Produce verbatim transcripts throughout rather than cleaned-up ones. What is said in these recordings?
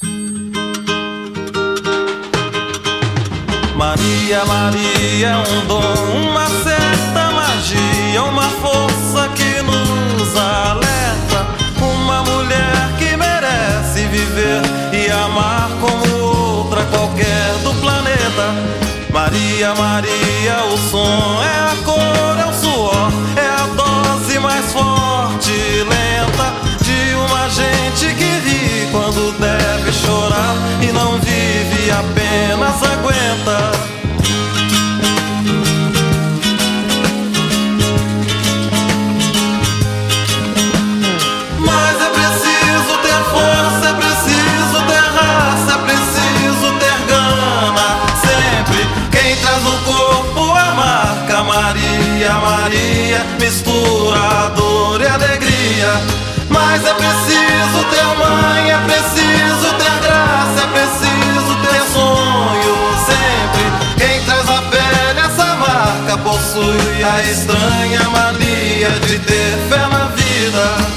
Maria, Maria é um dom, uma certa magia, uma força que nos alerta. Uma mulher que merece viver e amar como outra qualquer do planeta. Maria, Maria, o som é a cor, é o suor, é a dose mais forte e lenta de uma gente que ri quando deve chorar e não vive, apenas aguenta. Mas é preciso ter força, é preciso ter raça, é preciso ter gana. Sempre quem traz no corpo a marca Maria, Maria, mistura a dor e a alegria. Mas é preciso ter mãe, é preciso ter graça, é preciso ter sonho. Sempre quem traz na pele essa marca possui a estranha mania de ter fé na vida.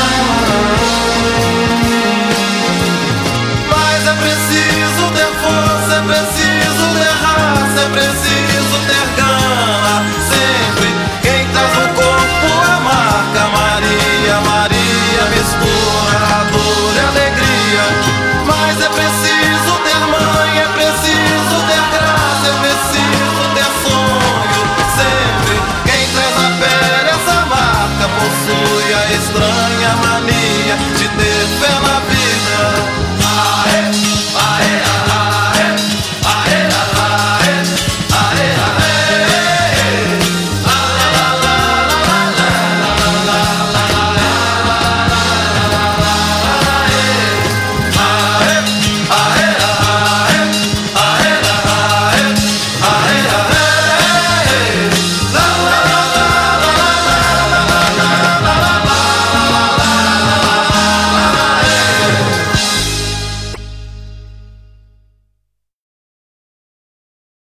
Mas é preciso ter força,